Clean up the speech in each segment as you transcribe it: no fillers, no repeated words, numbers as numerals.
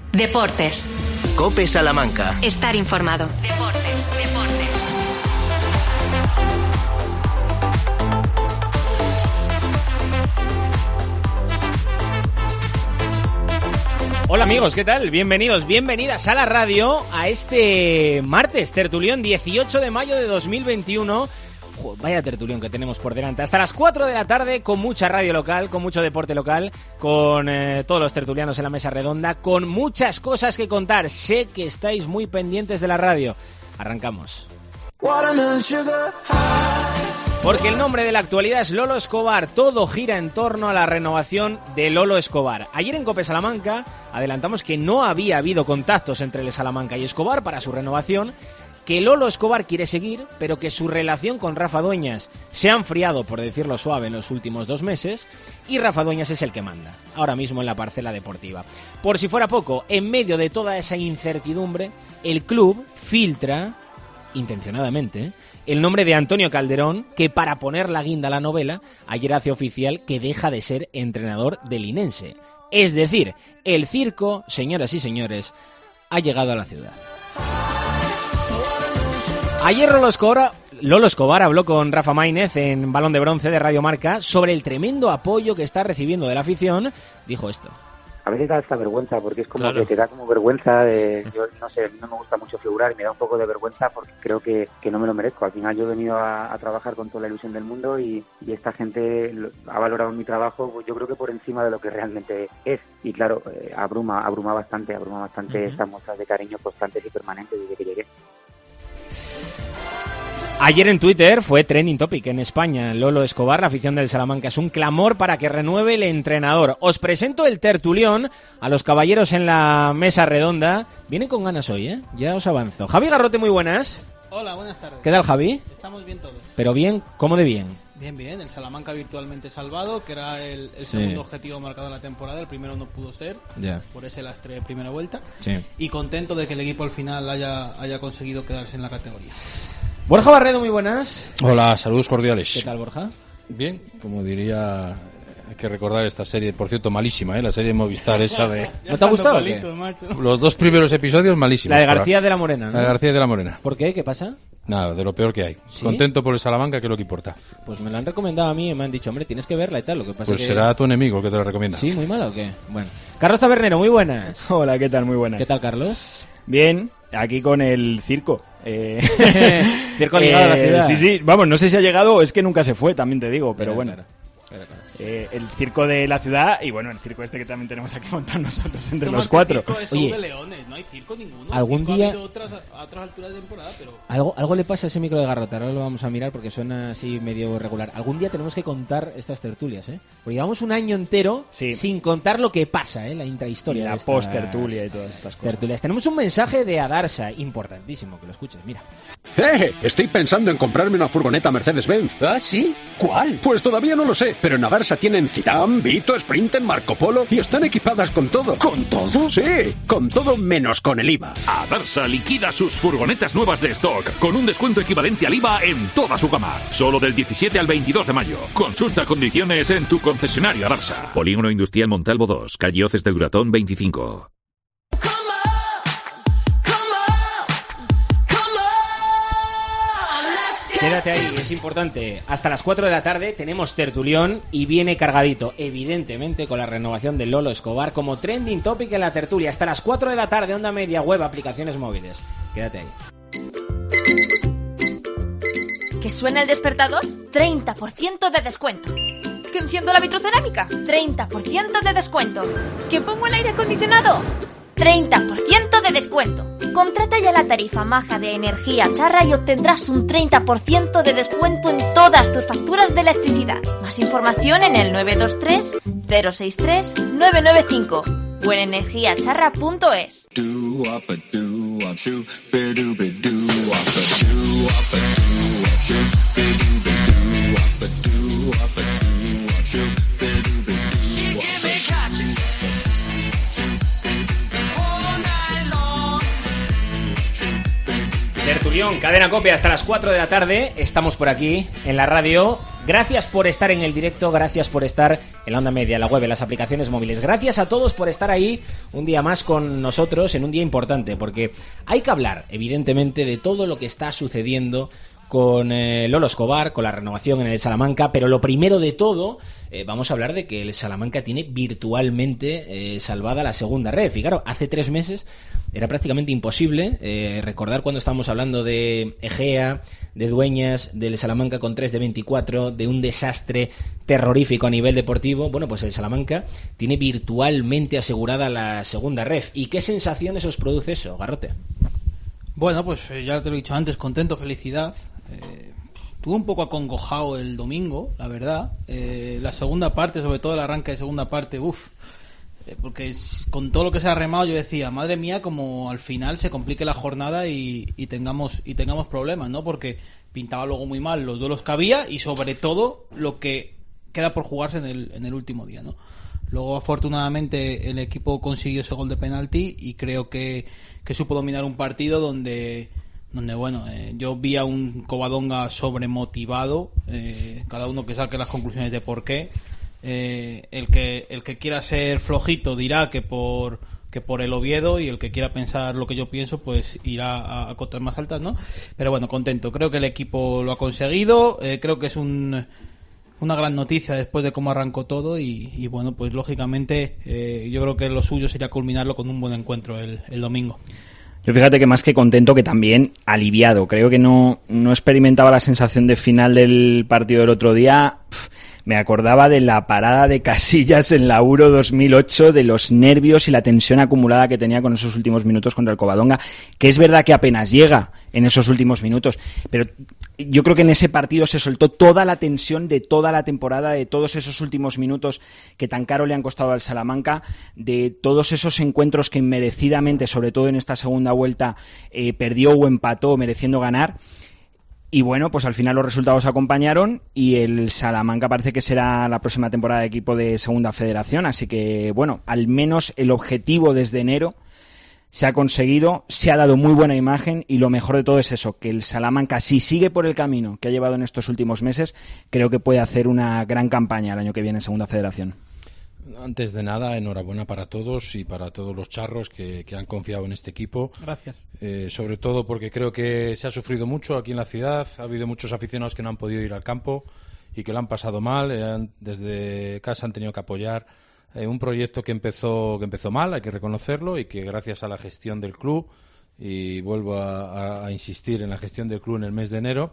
Deportes. COPE Salamanca. Estar informado. Deportes. Hola amigos, ¿qué tal? Bienvenidos, bienvenidas a la radio a este martes, tertulión 18 de mayo de 2021. Vaya tertulión que tenemos por delante. Hasta las 4 de la tarde con mucha radio local, con mucho deporte local, con todos los tertulianos en la mesa redonda, con muchas cosas que contar. Sé que estáis muy pendientes de la radio. Arrancamos. Porque el nombre de la actualidad es Lolo Escobar. Todo gira en torno a la renovación de Lolo Escobar. Ayer en COPE Salamanca adelantamos que no había habido contactos entre el Salamanca y Escobar para su renovación, que Lolo Escobar quiere seguir, pero que su relación con Rafa Dueñas se ha enfriado, por decirlo suave, en los últimos 2 meses, y Rafa Dueñas es el que manda, ahora mismo en la parcela deportiva. Por si fuera poco, en medio de toda esa incertidumbre, el club filtra, intencionadamente, el nombre de Antonio Calderón, que para poner la guinda a la novela, ayer hace oficial que deja de ser entrenador del Linense. Es decir, el circo, señoras y señores, ha llegado a la ciudad. Ayer Lolo Escobar habló con Rafa Maínez en Balón de Bronce de Radio Marca sobre el tremendo apoyo que está recibiendo de la afición. Dijo esto. A veces da esta vergüenza, porque es como que te da como vergüenza yo no sé, no me gusta mucho figurar y me da un poco de vergüenza porque creo que no me lo merezco. Al final yo he venido a trabajar con toda la ilusión del mundo y esta gente ha valorado mi trabajo, pues yo creo que por encima de lo que realmente es. Y claro, abruma bastante estas muestras de cariño constantes y permanentes desde que llegué. Ayer en Twitter fue trending topic en España. Lolo Escobar, la afición del Salamanca, es un clamor para que renueve el entrenador. Os presento el tertulión a los caballeros en la mesa redonda. Vienen con ganas hoy, ¿eh? Ya os avanzo. Javi Garrote, muy buenas. Hola, buenas tardes. ¿Qué tal, Javi? Estamos bien todos. Pero bien, ¿cómo de bien? Bien, el Salamanca virtualmente salvado, que era el segundo objetivo marcado en la temporada. El primero no pudo ser, por ese lastre de primera vuelta. Sí. Y contento de que el equipo al final haya conseguido quedarse en la categoría. Borja Barredo, muy buenas. Hola, saludos cordiales. ¿Qué tal, Borja? Bien, como diría, hay que recordar esta serie, por cierto, malísima, la serie de Movistar esa de... ¿No te ha gustado? Palitos, macho. Los 2 primeros episodios malísimos. La de García de la Morena, ¿no? La de García de la Morena. ¿Por qué? ¿Qué pasa? Nada, de lo peor que hay. ¿Sí? Contento por el Salamanca, que es lo que importa. Pues me la han recomendado a mí y me han dicho, hombre, tienes que verla y tal. Lo que pasa pues que... será tu enemigo el que te la recomienda. ¿Sí? ¿Muy mala o qué? Bueno. Carlos Tabernero, muy buenas. Hola, ¿qué tal? Muy buenas. ¿Qué tal, Carlos? Bien, aquí con el circo. Circo ligado a la ciudad. Sí, vamos, no sé si ha llegado o es que nunca se fue, también te digo, pero bueno. Claro. El circo de la ciudad y bueno, el circo este que también tenemos aquí montado nosotros entre los El 4. circo es Oye, de leones, no hay circo ninguno. algún circo día- ha habido a otras alturas de temporada, pero... Algo le pasa a ese micro de Garrota, ahora lo vamos a mirar porque suena así medio regular. Algún día tenemos que contar estas tertulias, ¿eh? Porque llevamos un año entero sin contar lo que pasa, ¿eh? La intrahistoria. La de estas post-tertulia y todas estas cosas. tertulias. Tenemos un mensaje de Adarsa, importantísimo, que lo escuches, mira. Estoy pensando en comprarme una furgoneta Mercedes-Benz. ¿Ah, sí? ¿Cuál? Pues todavía no lo sé, pero en Adarsa tienen Citan, Vito, Sprinter, Marco Polo y están equipadas con todo. ¿Con todo? Sí, con todo menos con el IVA. Adarsa liquida sus furgonetas nuevas de stock con un descuento equivalente al IVA en toda su gama. Solo del 17 al 22 de mayo. Consulta condiciones en tu concesionario Adarsa. Polígono Industrial Montalvo 2, calle Hoces del Duratón 25. Quédate ahí, es importante. Hasta las 4 de la tarde tenemos tertulión y viene cargadito, evidentemente, con la renovación de Lolo Escobar como trending topic en la tertulia. Hasta las 4 de la tarde, Onda Media, web, aplicaciones móviles. Quédate ahí. ¿Que suena el despertador? 30% de descuento. ¿Que enciendo la vitrocerámica? 30% de descuento. ¿Que pongo el aire acondicionado? 30% de descuento. Contrata ya la tarifa maja de Energía Charra y obtendrás un 30% de descuento en todas tus facturas de electricidad. Más información en el 923 063 995 o en energiacharra.es. Tertulión, cadena COPE hasta las 4 de la tarde. Estamos por aquí en la radio Gracias por estar en el directo, gracias por estar en la onda media, en la web, en las aplicaciones móviles. Gracias a todos por estar ahí un día más con nosotros en un día importante, porque hay que hablar, evidentemente, de todo lo que está sucediendo con Lolo Escobar, con la renovación en el Salamanca, pero lo primero de todo, vamos a hablar de que el Salamanca tiene virtualmente salvada la segunda red. Y claro, hace 3 meses era prácticamente imposible recordar cuando estábamos hablando de Egea, de Dueñas, del Salamanca con 3 de 24, de un desastre terrorífico a nivel deportivo. Bueno, pues el Salamanca tiene virtualmente asegurada la segunda red. ¿Y qué sensaciones os produce eso, Garrote? Bueno, pues ya te lo he dicho antes, contento, felicidad. Estuve un poco acongojado el domingo, la verdad. La segunda parte, sobre todo el arranque de segunda parte, porque con todo lo que se ha remado yo decía, madre mía, como al final se complique la jornada y tengamos problemas, ¿no? Porque pintaba luego muy mal los duelos que había y sobre todo lo que queda por jugarse en el último día, ¿no? Luego, afortunadamente, el equipo consiguió ese gol de penalti y creo que supo dominar un partido donde bueno, yo vi a un Covadonga sobremotivado, cada uno que saque las conclusiones de por qué. El que quiera ser flojito dirá que por el Oviedo, y el que quiera pensar lo que yo pienso pues irá a cotas más altas, ¿no? Pero bueno, contento, creo que el equipo lo ha conseguido, creo que es una gran noticia después de cómo arrancó todo y bueno, pues lógicamente yo creo que lo suyo sería culminarlo con un buen encuentro el domingo. Yo fíjate que más que contento, que también aliviado. Creo que no experimentaba la sensación de final del partido del otro día. Me acordaba de la parada de Casillas en la Euro 2008, de los nervios y la tensión acumulada que tenía con esos últimos minutos contra el Covadonga, que es verdad que apenas llega en esos últimos minutos, pero yo creo que en ese partido se soltó toda la tensión de toda la temporada, de todos esos últimos minutos que tan caro le han costado al Salamanca, de todos esos encuentros que inmerecidamente, sobre todo en esta segunda vuelta, perdió o empató mereciendo ganar. Y bueno, pues al final los resultados acompañaron y el Salamanca parece que será la próxima temporada de equipo de Segunda Federación, así que bueno, al menos el objetivo desde enero se ha conseguido, se ha dado muy buena imagen y lo mejor de todo es eso, que el Salamanca, si sigue por el camino que ha llevado en estos últimos meses, creo que puede hacer una gran campaña el año que viene en Segunda Federación. Antes de nada, enhorabuena para todos y para todos los charros que han confiado en este equipo. Gracias. Sobre todo porque creo que se ha sufrido mucho aquí en la ciudad, ha habido muchos aficionados que no han podido ir al campo y que lo han pasado mal, desde casa han tenido que apoyar un proyecto que empezó mal, hay que reconocerlo, y que gracias a la gestión del club, y vuelvo a insistir en la gestión del club en el mes de enero,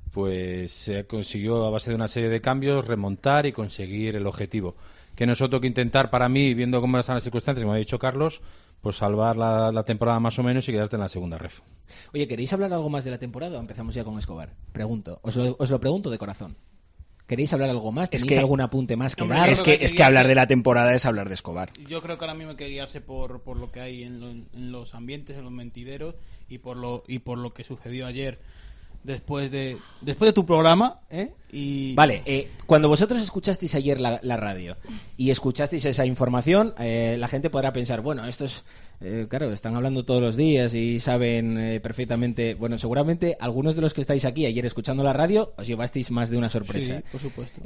pues se consiguió a base de una serie de cambios remontar y conseguir el objetivo. Que no es otro que intentar, para mí, viendo cómo están las circunstancias, como ha dicho Carlos, pues salvar la temporada más o menos y quedarte en la segunda ref. Oye, ¿queréis hablar algo más de la temporada o empezamos ya con Escobar? Pregunto, os lo pregunto de corazón. ¿Queréis hablar algo más? ¿Tenéis algún apunte más que dar? Es que hablar de la temporada es hablar de Escobar. Yo creo que ahora mismo hay que guiarse por lo que hay en los ambientes, en los mentideros y por lo que sucedió ayer. Después de tu programa, y... Vale, cuando vosotros escuchasteis ayer la radio y escuchasteis esa información, la gente podrá pensar, bueno, estos, claro, están hablando todos los días y saben perfectamente, bueno, seguramente algunos de los que estáis aquí ayer escuchando la radio os llevasteis más de una sorpresa. Sí, por supuesto.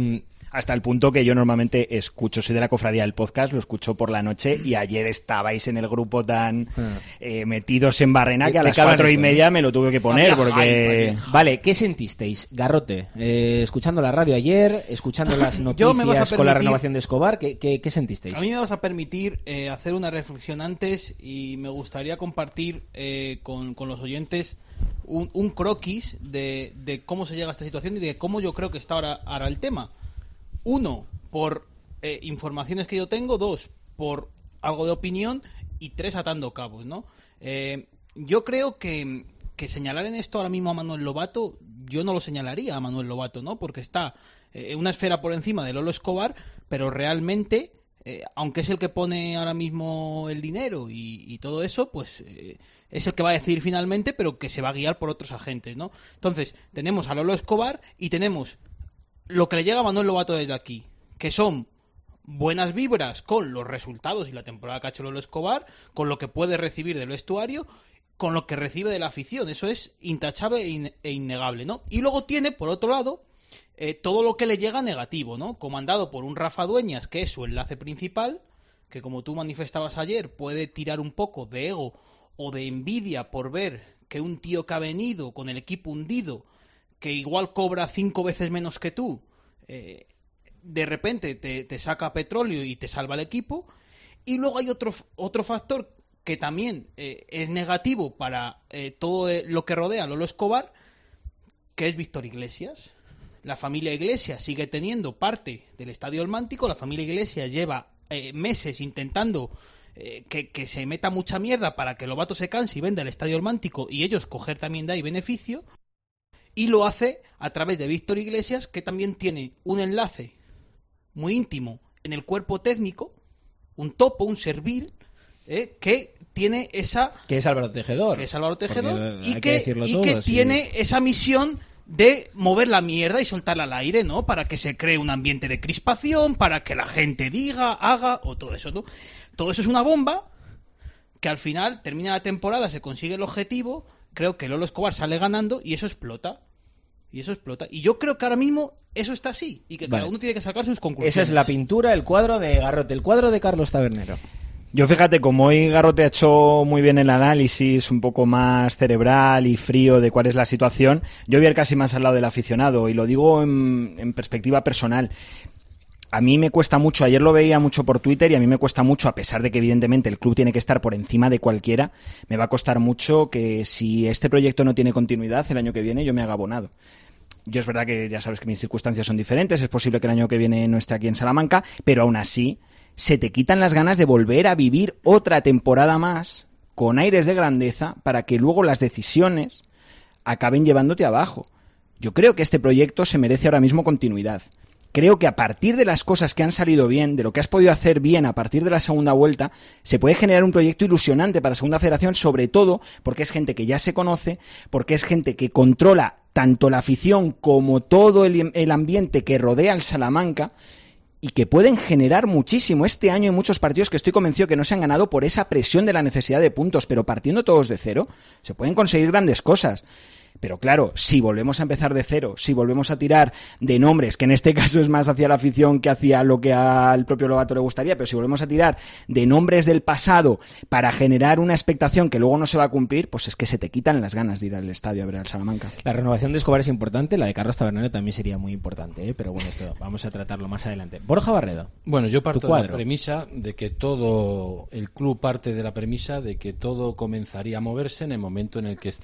Hasta el punto que yo normalmente soy de la cofradía del podcast, lo escucho por la noche, y ayer estabais en el grupo tan metidos en barrena que a las 4:30 me lo tuve que poner, porque... Vale, ¿qué sentisteis, Garrote? Escuchando la radio ayer, escuchando las noticias con la renovación de Escobar, ¿qué sentisteis? A mí me vas a permitir hacer una reflexión antes, y me gustaría compartir con los oyentes un croquis de cómo se llega a esta situación y de cómo yo creo que está ahora el tema. 1, por informaciones que yo tengo. 2, por algo de opinión. Y 3, atando cabos, ¿no? Yo creo que señalar en esto ahora mismo a Manuel Lobato, yo no lo señalaría a Manuel Lobato, ¿no? Porque está una esfera por encima de Lolo Escobar, pero realmente, aunque es el que pone ahora mismo el dinero y todo eso, pues es el que va a decidir finalmente, pero que se va a guiar por otros agentes, ¿no? Entonces, tenemos a Lolo Escobar y tenemos lo que le llega a Manuel Lobato desde aquí, que son buenas vibras con los resultados y la temporada que ha hecho Lolo Escobar, con lo que puede recibir del vestuario, con lo que recibe de la afición. Eso es intachable e innegable, ¿no? Y luego tiene, por otro lado, todo lo que le llega negativo, ¿no? Comandado por un Rafa Dueñas, que es su enlace principal, que como tú manifestabas ayer, puede tirar un poco de ego o de envidia por ver que un tío que ha venido con el equipo hundido, que igual cobra 5 veces menos que tú, de repente te saca petróleo y te salva el equipo. Y luego hay otro factor que también es negativo para todo lo que rodea a Lolo Escobar, que es Víctor Iglesias. La familia Iglesias sigue teniendo parte del Estadio El Mántico. La familia Iglesias lleva meses intentando que se meta mucha mierda para que Lobato se canse y venda el Estadio El Mántico y ellos coger también de ahí beneficio. Y lo hace a través de Víctor Iglesias, que también tiene un enlace muy íntimo en el cuerpo técnico, un topo, un servil, que tiene esa... Que es Álvaro Tejedor. Que es Álvaro Tejedor y que tiene esa misión de mover la mierda y soltarla al aire, ¿no? Para que se cree un ambiente de crispación, para que la gente diga, haga, o todo eso, ¿no? Todo eso es una bomba que al final termina la temporada, se consigue el objetivo, creo que Lolo Escobar sale ganando y eso explota. Y yo creo que ahora mismo eso está así y que cada uno tiene que sacar sus conclusiones. Esa es la pintura, el cuadro de Garrote, el cuadro de Carlos Tabernero. Yo fíjate, como hoy Garrote ha hecho muy bien el análisis un poco más cerebral y frío de cuál es la situación, yo voy a ir casi más al lado del aficionado y lo digo en perspectiva personal. A mí me cuesta mucho, ayer lo veía mucho por Twitter y a mí me cuesta mucho, a pesar de que evidentemente el club tiene que estar por encima de cualquiera, me va a costar mucho que si este proyecto no tiene continuidad el año que viene yo me haga abonado. Yo es verdad que ya sabes que mis circunstancias son diferentes, es posible que el año que viene no esté aquí en Salamanca, pero aún así se te quitan las ganas de volver a vivir otra temporada más con aires de grandeza para que luego las decisiones acaben llevándote abajo. Yo creo que este proyecto se merece ahora mismo continuidad. Creo que a partir de las cosas que han salido bien, de lo que has podido hacer bien a partir de la segunda vuelta, se puede generar un proyecto ilusionante para la Segunda Federación, sobre todo porque es gente que ya se conoce, porque es gente que controla tanto la afición como todo el ambiente que rodea al Salamanca y que pueden generar muchísimo. Este año hay muchos partidos que estoy convencido que no se han ganado por esa presión de la necesidad de puntos, pero partiendo todos de cero, se pueden conseguir grandes cosas. Pero claro, si volvemos a empezar de cero, si volvemos a tirar de nombres, que en este caso es más hacia la afición que hacia lo que al propio Lobato le gustaría, pero si volvemos a tirar de nombres del pasado para generar una expectación que luego no se va a cumplir, pues es que se te quitan las ganas de ir al estadio a ver al Salamanca. La renovación de Escobar es importante, la de Carlos Tabernero también sería muy importante, pero bueno, esto vamos a tratarlo más adelante. Borja Barredo. Bueno, yo parto de la premisa de que todo el club parte de la premisa de que todo comenzaría a moverse en el momento en el que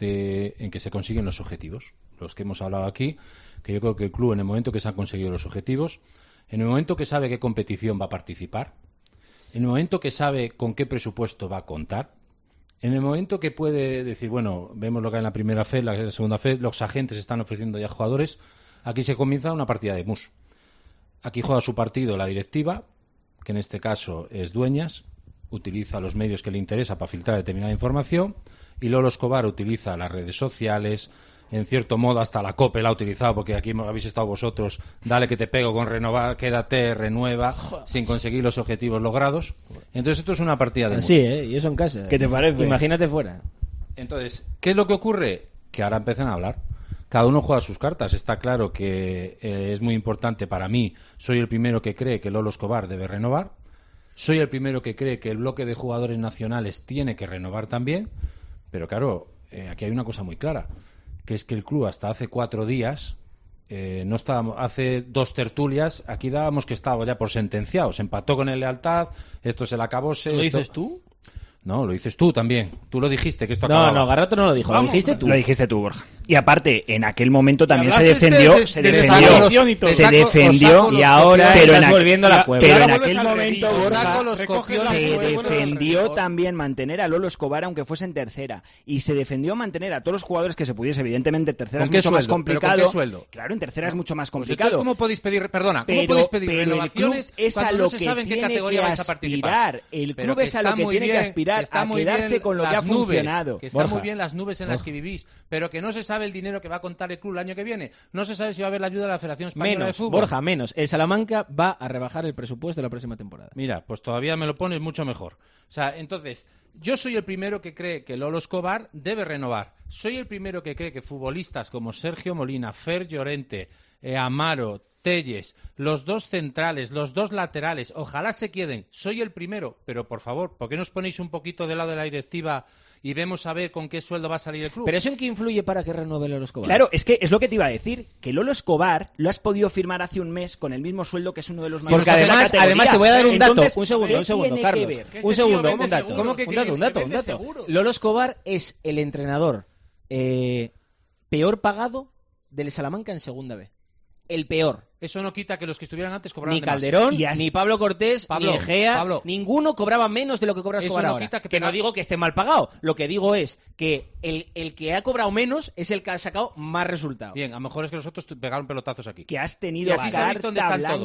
se consiguen los objetivos, los que hemos hablado aquí, que yo creo que el club en el momento que se han conseguido los objetivos, en el momento que sabe qué competición va a participar, en el momento que sabe con qué presupuesto va a contar, en el momento que puede decir, bueno, vemos lo que hay en la primera fe, la segunda fe, los agentes están ofreciendo ya jugadores, aquí se comienza una partida de mus. Aquí juega su partido la directiva, que en este caso es Dueñas, utiliza los medios que le interesa para filtrar determinada información, y Lolo Escobar utiliza las redes sociales, en cierto modo hasta la COPE la ha utilizado, porque aquí habéis estado vosotros, dale que te pego con renovar, quédate, renueva, sin conseguir los objetivos logrados. Entonces esto es una partida de sí, y eso en casa. ¿Qué te parece? Imagínate fuera. Entonces, ¿qué es lo que ocurre? Que ahora empiezan a hablar. Cada uno juega sus cartas. Está claro que es muy importante para mí. Soy el primero que cree que Lolo Escobar debe renovar. Soy el primero que cree que el bloque de jugadores nacionales tiene que renovar también. Pero claro, aquí hay una cosa muy clara, que es que el club hasta hace 4 días, no estábamos, hace 2 tertulias, aquí dábamos que estaba ya por sentenciado. Se empató con el Lealtad, esto se le acabó. ¿Lo dices tú? No, lo dices tú también. Tú lo dijiste, que esto acababa. No, Garrote no lo dijo. Vamos, lo dijiste tú. Lo dijiste tú, Borja. Y aparte, en aquel momento también se defendió y ahora pero estás volviendo a la cueva. Pero en aquel momento, Borja, se defendió también mantener a Lolo Escobar aunque fuese en tercera. Y se defendió mantener a todos los jugadores que se pudiese. Evidentemente, en tercera es mucho más complicado. ¿Con qué sueldo? Claro, en tercera es mucho más Pues complicado. entonces, ¿cómo podéis pedir, renovaciones es a cuando lo no se que sabe en qué tiene categoría que vais a participar? aspirar. El club es a lo que tiene que aspirar, a quedarse con lo que ha funcionado. Que están muy bien las nubes en las que vivís, pero que no se sabe el dinero que va a contar el club el año que viene. No se sabe si va a haber la ayuda de la Federación Española de Fútbol. Borja, menos. El Salamanca va a rebajar el presupuesto de la próxima temporada. Mira, pues todavía me lo pones mucho mejor. O sea, entonces, Yo soy el primero que cree que Lolo Escobar debe renovar. Soy el primero que cree que futbolistas como Sergio Molina, Fer Llorente, Amaro, Telles, los 2 centrales, los 2 laterales, ojalá se queden. Soy el primero, pero por favor, ¿por qué no os ponéis un poquito del lado de la directiva y vemos a ver con qué sueldo va a salir el club? ¿Pero eso en qué influye para que renueve Lolo Escobar? Claro, es que es lo que te iba a decir, que Lolo Escobar lo has podido firmar hace un mes con el mismo sueldo que es uno de los mayores. Porque además te voy a dar un dato. Entonces, un segundo, Carlos. Un segundo, un dato. ¿Cómo que un dato. Lolo Escobar es el entrenador peor pagado del Salamanca en Segunda B. El peor. Eso no quita que los que estuvieran antes cobraran ni de Calderón, más. ni Pablo Cortés, ni Egea, ninguno cobraba menos de lo que cobra Escobar no ahora. Quita que no digo que esté mal pagado, lo que digo es que el que ha cobrado menos es el que ha sacado más resultados. Bien, a lo mejor es que nosotros pegaron pelotazos aquí. Que has tenido carta blanca,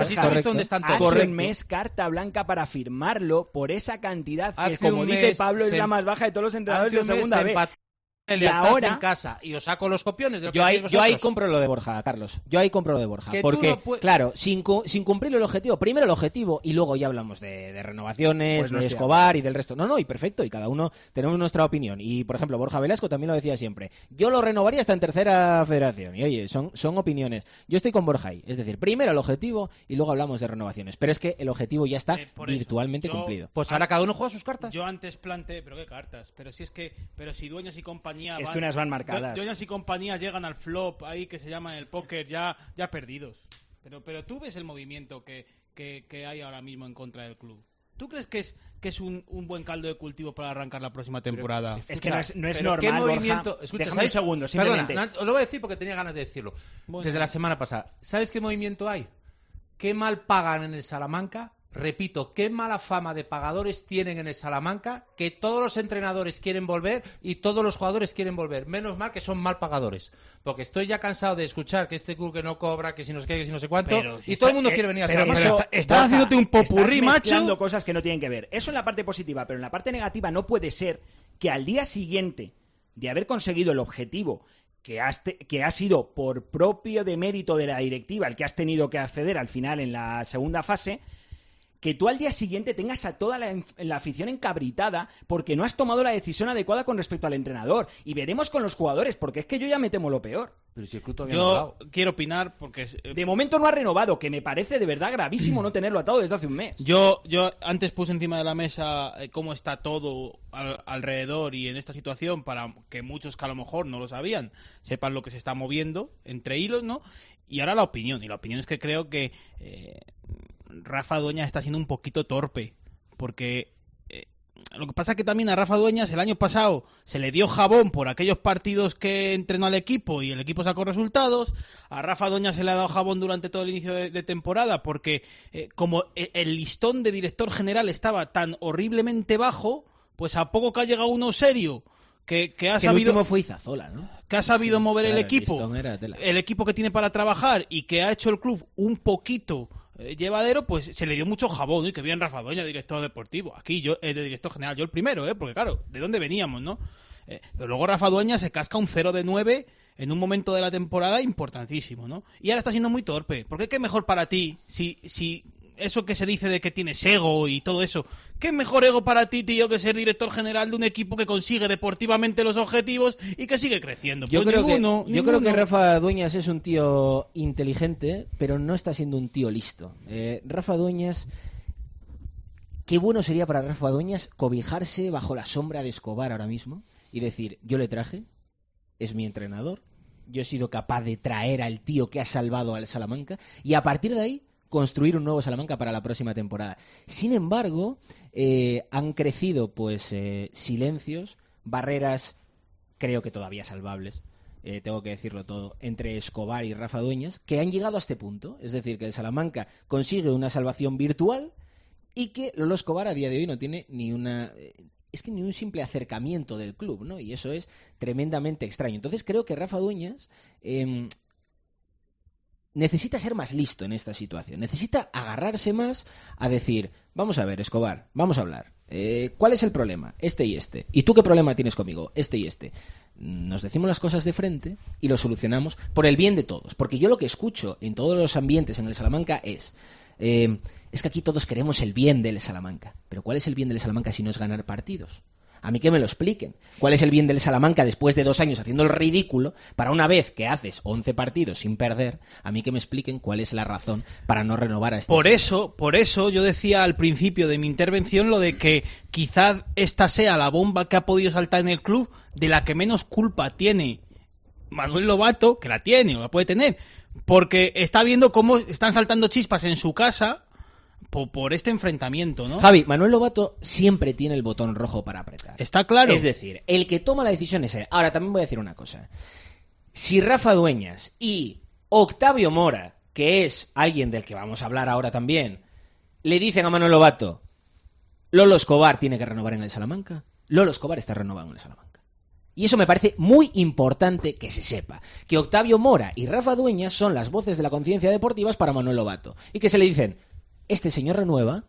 hace un mes carta blanca para firmarlo por esa cantidad que, como dice Pablo, es la más baja de todos los entrenadores de Segunda B. Y ahora en casa y os saco los copiones de lo yo ahí compro lo de Borja, Carlos. Yo ahí compro lo de Borja. Porque, claro, sin cumplir el objetivo, primero el objetivo y luego ya hablamos de renovaciones, de Escobar y del resto. No, y perfecto, y cada uno tenemos nuestra opinión. Y, por ejemplo, Borja Velasco también lo decía siempre. Yo lo renovaría hasta en tercera federación. Y oye, son opiniones. Yo estoy con Borja ahí. Es decir, primero el objetivo y luego hablamos de renovaciones. Pero es que el objetivo ya está virtualmente cumplido. Pues ahora cada uno juega sus cartas. Yo antes planteé, pero qué cartas. Pero si Dueñas y compañía es que unas van marcadas. Dueñas y compañía llegan al flop ahí que se llama en el póker ya perdidos. Pero tú ves el movimiento que hay ahora mismo en contra del club. ¿Tú crees que es un buen caldo de cultivo para arrancar la próxima temporada? Pero, es que no es normal, ¿qué movimiento? Borja, escucha, déjame un segundo, simplemente. Perdona, os lo voy a decir porque tenía ganas de decirlo. Bueno. Desde la semana pasada. ¿Sabes qué movimiento hay? ¿Qué mal pagan en el Salamanca? Repito, qué mala fama de pagadores tienen en el Salamanca, que todos los entrenadores quieren volver y todos los jugadores quieren volver. Menos mal que son mal pagadores, porque estoy ya cansado de escuchar que este club que no cobra, que si no sé qué, que si no sé cuánto, y todo el mundo quiere venir a Salamanca. Estás haciéndote un popurrí, macho. Estás mezclando cosas que no tienen que ver. Eso en la parte positiva, pero en la parte negativa no puede ser que al día siguiente de haber conseguido el objetivo que ha sido por propio de mérito de la directiva el que has tenido que acceder al final en la segunda fase, que tú al día siguiente tengas a toda la afición encabritada porque no has tomado la decisión adecuada con respecto al entrenador. Y veremos con los jugadores, porque es que yo ya me temo lo peor. Pero si el club todavía no ha renovado. Quiero opinar porque... De momento no ha renovado, que me parece de verdad gravísimo no tenerlo atado desde hace un mes. Yo antes puse encima de la mesa cómo está todo alrededor y en esta situación para que muchos que a lo mejor no lo sabían sepan lo que se está moviendo entre hilos, ¿no? Y ahora la opinión. Y la opinión es que creo que... Rafa Dueñas está siendo un poquito torpe, porque lo que pasa es que también a Rafa Dueñas el año pasado se le dio jabón por aquellos partidos que entrenó al equipo y el equipo sacó resultados. A Rafa Dueñas se le ha dado jabón durante todo el inicio de temporada porque como el listón de director general estaba tan horriblemente bajo, pues a poco que ha llegado uno serio que ha sabido... El último fue Izazola, ¿no? Que ha sabido mover el equipo, el equipo que tiene para trabajar y que ha hecho el club un poquito llevadero, pues se le dio mucho jabón. Y que bien Rafa Dueñas, director deportivo. Aquí yo, de director general, yo el primero, porque claro, ¿de dónde veníamos, no? Pero luego Rafa Dueñas se casca un 0 de 9 en un momento de la temporada importantísimo, ¿no? Y ahora está siendo muy torpe. ¿Por qué mejor para ti si eso que se dice de que tienes ego y todo eso? ¿Qué mejor ego para ti, tío, que ser director general de un equipo que consigue deportivamente los objetivos y que sigue creciendo? Yo creo que Rafa Dueñas es un tío inteligente, pero no está siendo un tío listo. Rafa Dueñas... Qué bueno sería para Rafa Dueñas cobijarse bajo la sombra de Escobar ahora mismo y decir, yo le traje, es mi entrenador, yo he sido capaz de traer al tío que ha salvado al Salamanca y a partir de ahí construir un nuevo Salamanca para la próxima temporada. Sin embargo, han crecido pues silencios, barreras creo que todavía salvables, tengo que decirlo todo, entre Escobar y Rafa Dueñas, que han llegado a este punto. Es decir, que el Salamanca consigue una salvación virtual y que Lolo Escobar a día de hoy no tiene ni un simple acercamiento del club, ¿no? Y eso es tremendamente extraño. Entonces creo que Rafa Dueñas necesita ser más listo en esta situación. Necesita agarrarse más a decir, vamos a ver, Escobar, vamos a hablar. ¿Cuál es el problema? Este y este. ¿Y tú qué problema tienes conmigo? Este y este. Nos decimos las cosas de frente y lo solucionamos por el bien de todos. Porque yo lo que escucho en todos los ambientes en el Salamanca es... es que aquí todos queremos el bien del Salamanca. Pero ¿cuál es el bien del Salamanca si no es ganar partidos? A mí que me lo expliquen. ¿Cuál es el bien del Salamanca después de 2 años haciendo el ridículo para una vez que haces 11 partidos sin perder? A mí que me expliquen cuál es la razón para no renovar a este Por eso yo decía al principio de mi intervención lo de que quizás esta sea la bomba que ha podido saltar en el club de la que menos culpa tiene Manuel Lobato, que la tiene o la puede tener, porque está viendo cómo están saltando chispas en su casa por este enfrentamiento, ¿no? Javi, Manuel Lobato siempre tiene el botón rojo para apretar. Está claro. Es decir, el que toma la decisión es él. Ahora, también voy a decir una cosa. Si Rafa Dueñas y Octavio Mora, que es alguien del que vamos a hablar ahora también, le dicen a Manuel Lobato, Lolo Escobar tiene que renovar en el Salamanca, Lolo Escobar está renovado en el Salamanca. Y eso me parece muy importante que se sepa. Que Octavio Mora y Rafa Dueñas son las voces de la conciencia deportivas para Manuel Lobato. Y que se le dicen, este señor renueva.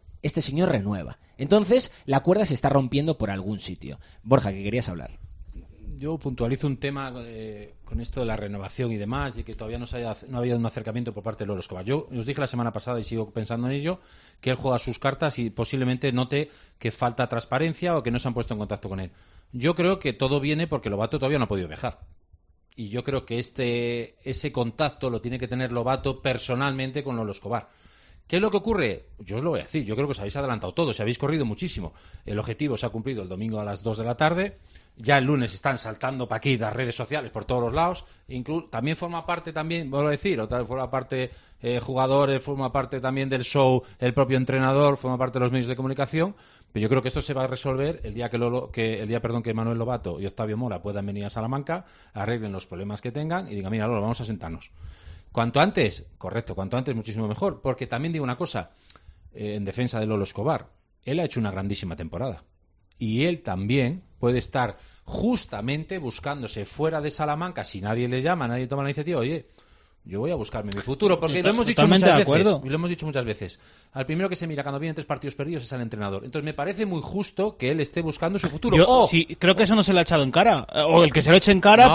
Entonces, la cuerda se está rompiendo por algún sitio. Borja, que querías hablar. Yo puntualizo un tema con esto de la renovación y demás, y que todavía no había un acercamiento por parte de Lolo Escobar. Yo os dije la semana pasada, y sigo pensando en ello, que él juega sus cartas y posiblemente note que falta transparencia o que no se han puesto en contacto con él. Yo creo que todo viene porque Lobato todavía no ha podido viajar. Y yo creo que ese contacto lo tiene que tener Lobato personalmente con Lolo Escobar. ¿Qué es lo que ocurre? Yo os lo voy a decir. Yo creo que os habéis adelantado todo, os habéis corrido muchísimo. El objetivo se ha cumplido el domingo a las 2 de la tarde. Ya el lunes están saltando para aquí las redes sociales por todos los lados. También forma parte, vuelvo a decir, forma parte jugadores, forma parte también del show el propio entrenador, forma parte de los medios de comunicación. Pero yo creo que esto se va a resolver el día que Manuel Lobato y Octavio Mora puedan venir a Salamanca, arreglen los problemas que tengan y digan, mira, Lolo, vamos a sentarnos. Cuanto antes, correcto, cuanto antes muchísimo mejor, porque también digo una cosa, en defensa de Lolo Escobar, él ha hecho una grandísima temporada y él también puede estar justamente buscándose fuera de Salamanca, si nadie le llama, nadie toma la iniciativa, oye, yo voy a buscarme mi futuro, porque lo hemos dicho muchas veces, al primero que se mira cuando vienen 3 partidos perdidos es al entrenador. Entonces me parece muy justo que él esté buscando su futuro. Sí, creo que eso no se le ha echado en cara, o el que se lo eche en cara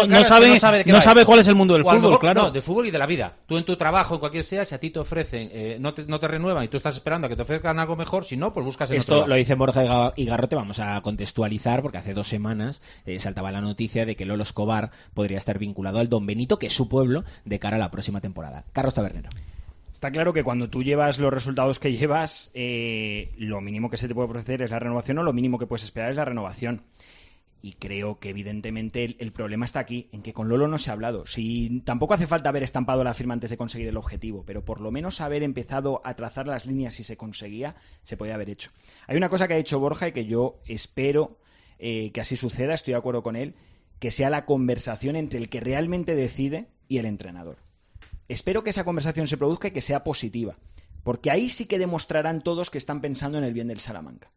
no sabe cuál es el mundo del fútbol, claro. No, de fútbol y de la vida. Tú en tu trabajo, en cualquier sea, si a ti te ofrecen, no te renuevan y tú estás esperando a que te ofrezcan algo mejor, si no, pues buscas en otro lado. Esto lo dice Borja y Garrote, vamos a contextualizar, porque hace 2 semanas saltaba la noticia de que Lolo Escobar podría estar vinculado al Don Benito, que es su pueblo, de cara a la próxima temporada. Carlos Tabernero. Está claro que cuando tú llevas los resultados que llevas, lo mínimo que se te puede ofrecer es la renovación, o lo mínimo que puedes esperar es la renovación. Y creo que evidentemente el problema está aquí, en que con Lolo no se ha hablado. Si tampoco hace falta haber estampado la firma antes de conseguir el objetivo, pero por lo menos haber empezado a trazar las líneas si se conseguía, se podía haber hecho. Hay una cosa que ha dicho Borja y que yo espero que así suceda, estoy de acuerdo con él, que sea la conversación entre el que realmente decide y el entrenador. Espero que esa conversación se produzca y que sea positiva, porque ahí sí que demostrarán todos que están pensando en el bien del Salamanca.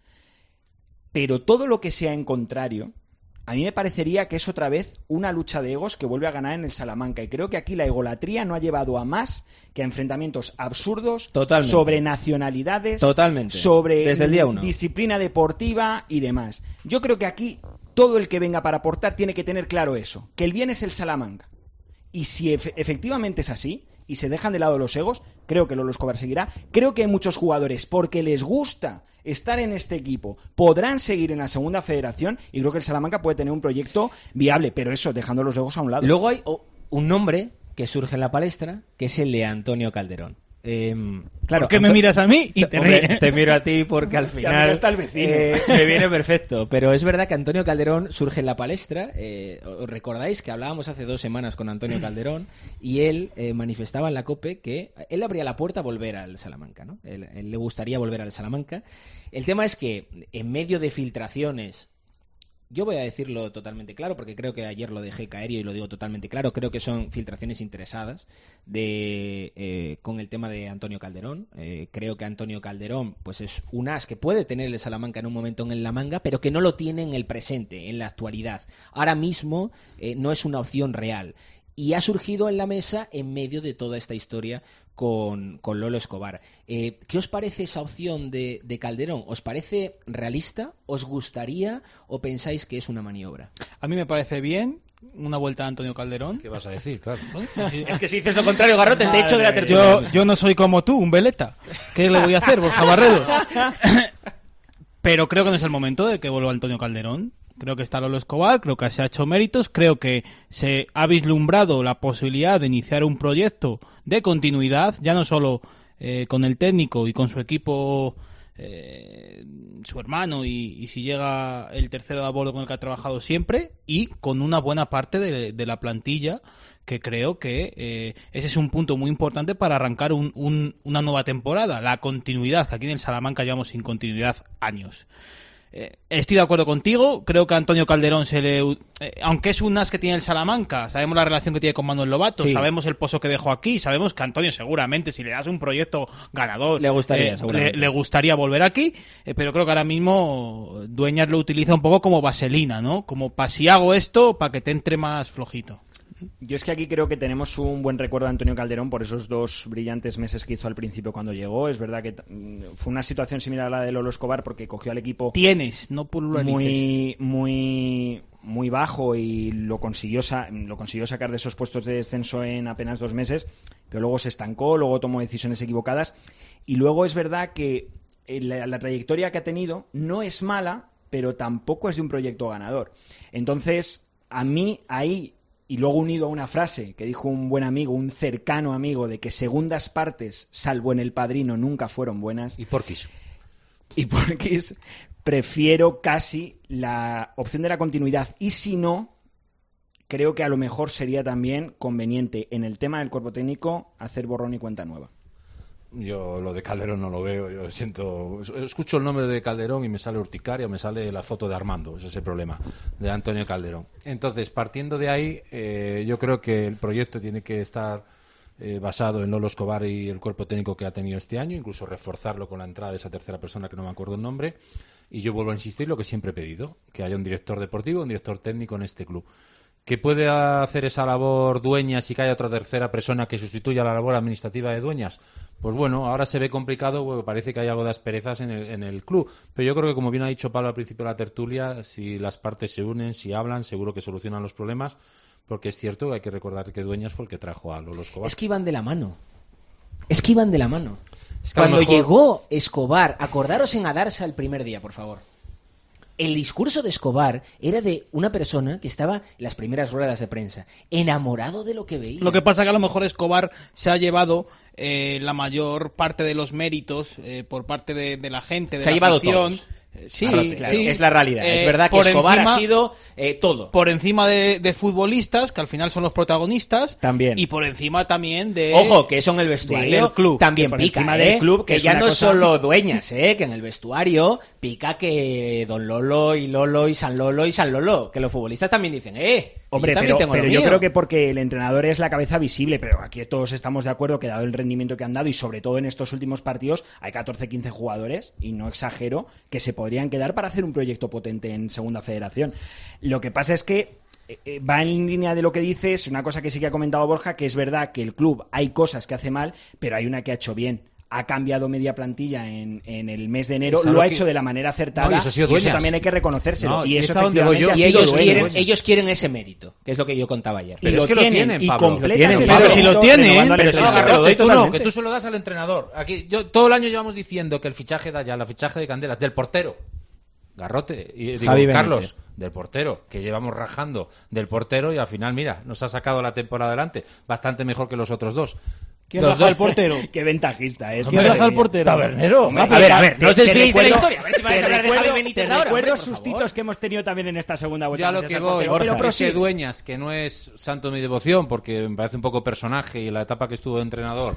Pero todo lo que sea en contrario, a mí me parecería que es otra vez una lucha de egos que vuelve a ganar en el Salamanca. Y creo que aquí la egolatría no ha llevado a más que a enfrentamientos absurdos. Totalmente. Sobre nacionalidades, totalmente, sobre desde el día 1, disciplina deportiva y demás. Yo creo que aquí todo el que venga para aportar tiene que tener claro eso, que el bien es el Salamanca. Y si efectivamente es así, y se dejan de lado los egos, creo que Lolo Escobar seguirá. Creo que hay muchos jugadores, porque les gusta estar en este equipo, podrán seguir en la segunda federación, y creo que el Salamanca puede tener un proyecto viable, pero eso, dejando los egos a un lado. Luego hay un nombre que surge en la palestra, que es el de Antonio Calderón. Claro, ¿por qué me miras a mí? Y te miro a ti porque al final está el vecino. Me viene perfecto. Pero es verdad que Antonio Calderón surge en la palestra. ¿Os recordáis que hablábamos hace 2 semanas con Antonio Calderón y él manifestaba en la COPE que él abría la puerta a volver al Salamanca, ¿no? Él le gustaría volver al Salamanca. El tema es que en medio de filtraciones, yo voy a decirlo totalmente claro, porque creo que ayer lo dejé caer y lo digo totalmente claro. Creo que son filtraciones interesadas con el tema de Antonio Calderón. Creo que Antonio Calderón pues es un as que puede tener el Salamanca en un momento en la manga, pero que no lo tiene en el presente, en la actualidad. Ahora mismo no es una opción real. Y ha surgido en la mesa en medio de toda esta historia con Lolo Escobar. ¿Qué os parece esa opción de Calderón? ¿Os parece realista? ¿Os gustaría o pensáis que es una maniobra? A mí me parece bien una vuelta a Antonio Calderón. ¿Qué vas a decir? Claro. Es que si dices lo contrario, Garrote, te echo de la tertulia. Yo no soy como tú, un veleta. ¿Qué le voy a hacer, Borja Barredo? Pero creo que no es el momento de que vuelva Antonio Calderón. Creo que está Lolo Escobar, creo que se ha hecho méritos, creo que se ha vislumbrado la posibilidad de iniciar un proyecto de continuidad, ya no solo con el técnico y con su equipo, su hermano y si llega el tercero de a bordo con el que ha trabajado siempre, y con una buena parte de la plantilla, que creo que ese es un punto muy importante para arrancar una nueva temporada, la continuidad, que aquí en el Salamanca llevamos sin continuidad años. Estoy de acuerdo contigo, creo que a Antonio Calderón aunque es un as que tiene el Salamanca, sabemos la relación que tiene con Manuel Lobato, sabemos el pozo que dejó aquí, sabemos que a Antonio seguramente si le das un proyecto ganador le gustaría volver aquí, pero creo que ahora mismo Dueñas lo utiliza un poco como vaselina, ¿no? Como para si hago esto, para que te entre más flojito. Yo es que aquí creo que tenemos un buen recuerdo de Antonio Calderón por esos 2 brillantes meses que hizo al principio cuando llegó. Es verdad que fue una situación similar a la de Lolo Escobar porque cogió al equipo no pluralices. muy bajo y lo consiguió sacar de esos puestos de descenso en apenas 2 meses, pero luego se estancó, luego tomó decisiones equivocadas y luego es verdad que la trayectoria que ha tenido no es mala, pero tampoco es de un proyecto ganador. Entonces, a mí ahí... Y luego unido a una frase que dijo un buen amigo, un cercano amigo, de que segundas partes, salvo en El Padrino, nunca fueron buenas. Y Porquis, prefiero casi la opción de la continuidad. Y si no, creo que a lo mejor sería también conveniente en el tema del cuerpo técnico hacer borrón y cuenta nueva. Yo lo de Calderón no lo veo, yo escucho el nombre de Calderón y me sale urticaria, me sale la foto de Armando, ese es el problema, de Antonio Calderón. Entonces, partiendo de ahí, yo creo que el proyecto tiene que estar basado en Lolo Escobar y el cuerpo técnico que ha tenido este año, incluso reforzarlo con la entrada de esa tercera persona que no me acuerdo el nombre, y yo vuelvo a insistir lo que siempre he pedido, que haya un director deportivo, un director técnico en este club. ¿Que puede hacer esa labor Dueñas y que haya otra tercera persona que sustituya la labor administrativa de Dueñas? Pues bueno, ahora se ve complicado porque parece que hay algo de asperezas en el club. Pero yo creo que, como bien ha dicho Pablo al principio de la tertulia, si las partes se unen, si hablan, seguro que solucionan los problemas. Porque es cierto que hay que recordar que Dueñas fue el que trajo a Lolo Escobar. Es que iban de la mano. Cuando llegó Escobar, acordaros en Adarsa el primer día, por favor. El discurso de Escobar era de una persona que estaba en las primeras ruedas de prensa, enamorado de lo que veía. Lo que pasa es que a lo mejor Escobar se ha llevado la mayor parte de los méritos por parte de la gente, de se la ha llevado afición. Todos. Sí, claro, es la realidad. Es verdad que Escobar ha sido todo. Por encima de futbolistas, que al final son los protagonistas. También. Y por encima también de... Ojo, que eso en el vestuario del club. También que pica, encima del club, que ya no es solo Dueñas, que en el vestuario pica que Don Lolo y San Lolo, que los futbolistas también dicen, Hombre, pero yo creo que porque el entrenador es la cabeza visible, pero aquí todos estamos de acuerdo que dado el rendimiento que han dado y sobre todo en estos últimos partidos hay 14-15 jugadores, y no exagero, que se podrían quedar para hacer un proyecto potente en Segunda Federación. Lo que pasa es que va en línea de lo que dices, una cosa que sí que ha comentado Borja, que es verdad que el club hay cosas que hace mal, pero hay una que ha hecho bien. Ha cambiado media plantilla en el mes de enero, lo ha hecho de la manera acertada, no, y eso también hay que reconocérselo. No, y eso efectivamente ha sido ellos quieren ese mérito, que es lo que yo contaba ayer. Pero es que lo tienen, y Pablo. completas ese Pero si lo tienen, pero es que tú se lo das al entrenador. Aquí todo el año llevamos diciendo que el fichaje de Ayala, el fichaje de Candelas, del portero, Garrote, y digo, Carlos, del portero, que llevamos rajando del portero y al final, mira, nos ha sacado la temporada adelante, bastante mejor que los otros dos. ¿Quién raja al portero? Qué ventajista es. ¿Quién raja al portero? Tabernero. A ver, no os desviéis de la historia. A ver si vais a hablar de Javi Benítez ahora. Recuerdo sustitos que hemos tenido también en esta segunda vuelta. Ya lo que voy, pero ese Dueñas, que no es santo de mi devoción, porque me parece un poco personaje y la etapa que estuvo de entrenador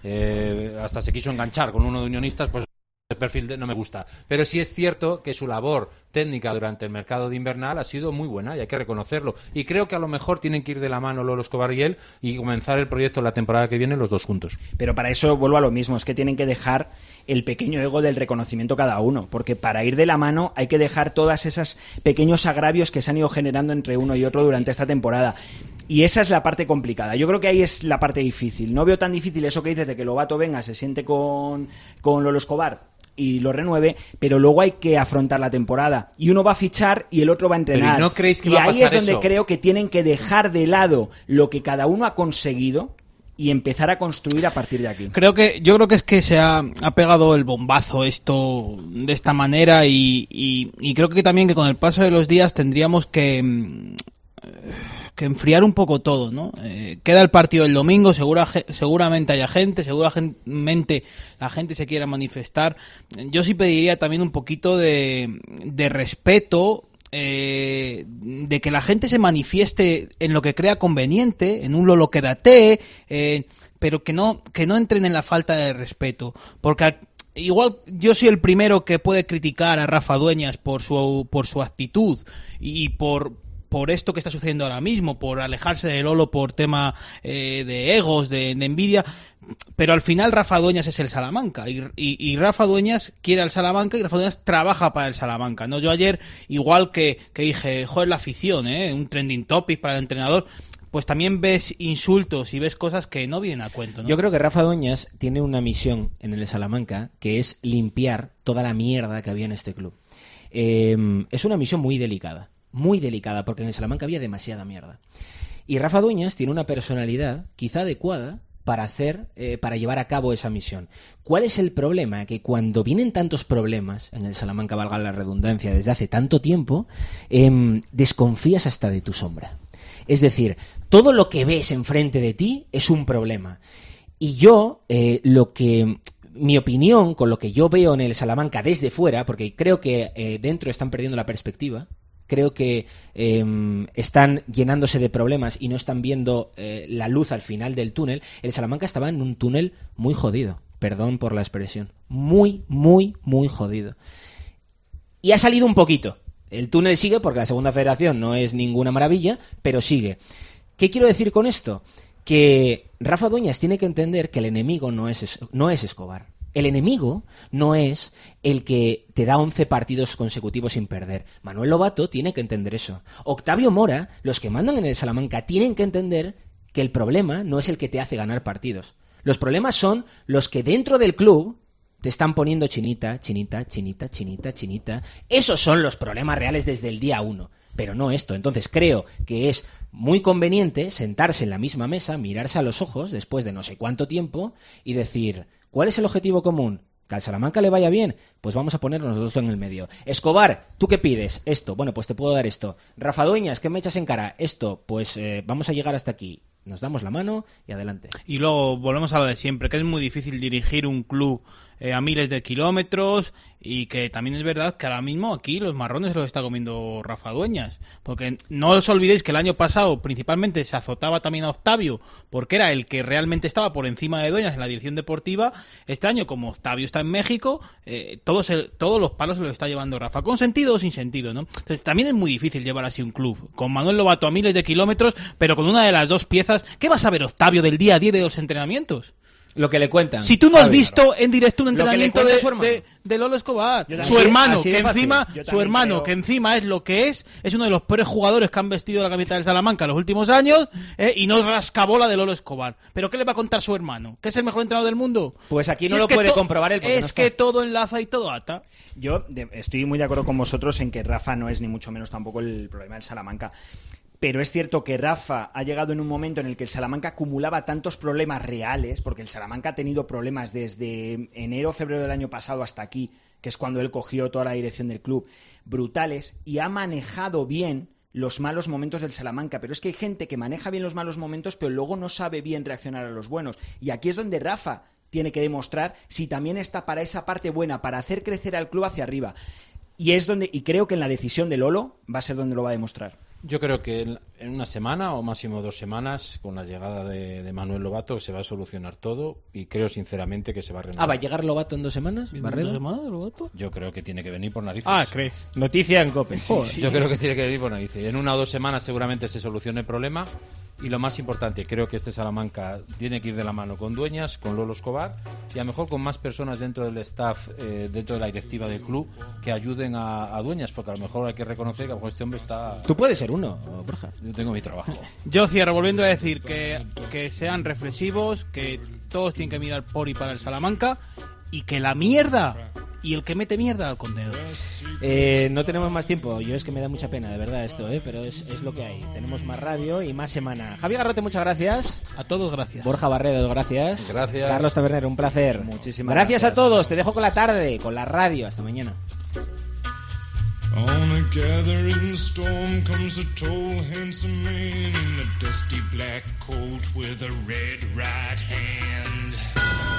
hasta se quiso enganchar con uno de Unionistas, pues el perfil no me gusta, pero sí es cierto que su labor técnica durante el mercado de invernal ha sido muy buena y hay que reconocerlo, y creo que a lo mejor tienen que ir de la mano Lolo Escobar y él y comenzar el proyecto la temporada que viene los dos juntos. Pero para eso vuelvo a lo mismo, es que tienen que dejar el pequeño ego del reconocimiento cada uno, porque para ir de la mano hay que dejar todas esas pequeños agravios que se han ido generando entre uno y otro durante esta temporada. Y esa es la parte complicada. Yo creo que ahí es la parte difícil. No veo tan difícil eso que dices de que Lobato venga, se siente con Lolo Escobar. y lo renueve, pero luego hay que afrontar la temporada. Y uno va a fichar y el otro va a entrenar. ¿No creéis que y va a ahí pasar es donde eso? creo que tienen que dejar de lado lo que cada uno ha conseguido y empezar a construir a partir de aquí. Yo creo que es que se ha pegado el bombazo esto de esta manera y creo que también que con el paso de los días tendríamos que enfriar un poco todo, ¿no? Queda el partido el domingo, seguramente haya gente, seguramente la gente se quiera manifestar. Yo sí pediría también un poquito de respeto, de que la gente se manifieste en lo que crea conveniente, en un Lolo quédate, pero que no entren en la falta de respeto, porque igual yo soy el primero que puede criticar a Rafa Dueñas por su actitud y por esto que está sucediendo ahora mismo, por alejarse de Lolo por tema de egos, de envidia, pero al final Rafa Dueñas es el Salamanca y Rafa Dueñas quiere al Salamanca y Rafa Dueñas trabaja para el Salamanca, ¿no? Yo ayer, igual que dije, joder, la afición, un trending topic para el entrenador, pues también ves insultos y ves cosas que no vienen a cuento, ¿no? Yo creo que Rafa Dueñas tiene una misión en el Salamanca, que es limpiar toda la mierda que había en este club. Es una misión muy delicada, porque en el Salamanca había demasiada mierda. Y Rafa Dueñas tiene una personalidad quizá adecuada para llevar a cabo esa misión. ¿Cuál es el problema? Que cuando vienen tantos problemas en el Salamanca, valga la redundancia, desde hace tanto tiempo, desconfías hasta de tu sombra. Es decir, todo lo que ves enfrente de ti es un problema. Y yo, mi opinión, con lo que yo veo en el Salamanca desde fuera, porque creo que dentro están perdiendo la perspectiva, creo que están llenándose de problemas y no están viendo la luz al final del túnel. El Salamanca estaba en un túnel muy jodido, perdón por la expresión, muy, muy, muy jodido. Y ha salido un poquito. El túnel sigue porque la segunda federación no es ninguna maravilla, pero sigue. ¿Qué quiero decir con esto? Que Rafa Dueñas tiene que entender que el enemigo no es Escobar. El enemigo no es el que te da 11 partidos consecutivos sin perder. Manuel Lobato tiene que entender eso. Octavio Mora, los que mandan en el Salamanca, tienen que entender que el problema no es el que te hace ganar partidos. Los problemas son los que dentro del club te están poniendo chinita. Esos son los problemas reales desde el día 1, pero no esto. Entonces creo que es muy conveniente sentarse en la misma mesa, mirarse a los ojos después de no sé cuánto tiempo y decir, ¿cuál es el objetivo común? ¿Que al Salamanca le vaya bien? Pues vamos a ponernos los dos en el medio. Escobar, ¿tú qué pides? Esto, bueno, pues te puedo dar esto. Rafa Dueñas, ¿qué me echas en cara? Esto, pues vamos a llegar hasta aquí. Nos damos la mano y adelante. Y luego volvemos a lo de siempre, que es muy difícil dirigir un club a miles de kilómetros y que también es verdad que ahora mismo aquí los marrones los está comiendo Rafa Dueñas, porque no os olvidéis que el año pasado principalmente se azotaba también a Octavio porque era el que realmente estaba por encima de Dueñas en la dirección deportiva. Este año, como Octavio está en México, todos los palos se los está llevando Rafa, con sentido o sin sentido, ¿no? Entonces también es muy difícil llevar así un club, con Manuel Lobato a miles de kilómetros, pero con una de las dos piezas. ¿Qué vas a ver, Octavio, del día a día de los entrenamientos? Lo que le cuentan. Si tú no has visto en directo un entrenamiento de Lolo Escobar, su hermano, que encima es lo que es uno de los peores jugadores que han vestido la camiseta del Salamanca en los últimos años, y no rascabola de Lolo Escobar. ¿Pero qué le va a contar su hermano? ¿Que es el mejor entrenador del mundo? Pues aquí no lo puede comprobar él. Es que todo enlaza y todo ata. Yo estoy muy de acuerdo con vosotros en que Rafa no es ni mucho menos tampoco el problema del Salamanca. Pero es cierto que Rafa ha llegado en un momento en el que el Salamanca acumulaba tantos problemas reales, porque el Salamanca ha tenido problemas desde enero o febrero del año pasado hasta aquí, que es cuando él cogió toda la dirección del club, brutales, y ha manejado bien los malos momentos del Salamanca. Pero es que hay gente que maneja bien los malos momentos, pero luego no sabe bien reaccionar a los buenos. Y aquí es donde Rafa tiene que demostrar si también está para esa parte buena, para hacer crecer al club hacia arriba. Y creo que en la decisión de Lolo va a ser donde lo va a demostrar. Yo creo que en una semana o máximo 2 semanas, con la llegada de Manuel Lobato, se va a solucionar todo y creo sinceramente que se va a renovar. ¿Va a llegar Lobato en 2 semanas? ¿Barredo? ¿En 2 semanas, Lobato? Yo creo que tiene que venir por narices. ¿Crees? Noticia en COPE. Sí. Yo creo que tiene que venir por narices. En 1 o 2 semanas seguramente se solucione el problema. Y lo más importante, creo que este Salamanca tiene que ir de la mano con Dueñas, con Lolo Escobar y a lo mejor con más personas dentro del staff, dentro de la directiva del club, que ayuden a Dueñas, porque a lo mejor hay que reconocer que a lo mejor este hombre está... Tú puedes ser uno, Borja. Yo tengo mi trabajo. Yo cierro volviendo a decir que sean reflexivos, que todos tienen que mirar por y para el Salamanca y que la mierda Y el que mete mierda al condenado. No tenemos más tiempo. Yo es que me da mucha pena, de verdad, esto, pero es lo que hay. Tenemos más radio y más semana. Javier Garrote, muchas gracias. A todos, gracias. Borja Barredo, gracias. Gracias. Carlos Tabernero, un placer. Muchísimas gracias a todos. Te dejo con la tarde, con la radio. Hasta mañana. On a gathering storm comes a tall, handsome man in a dusty black coat with a red right hand.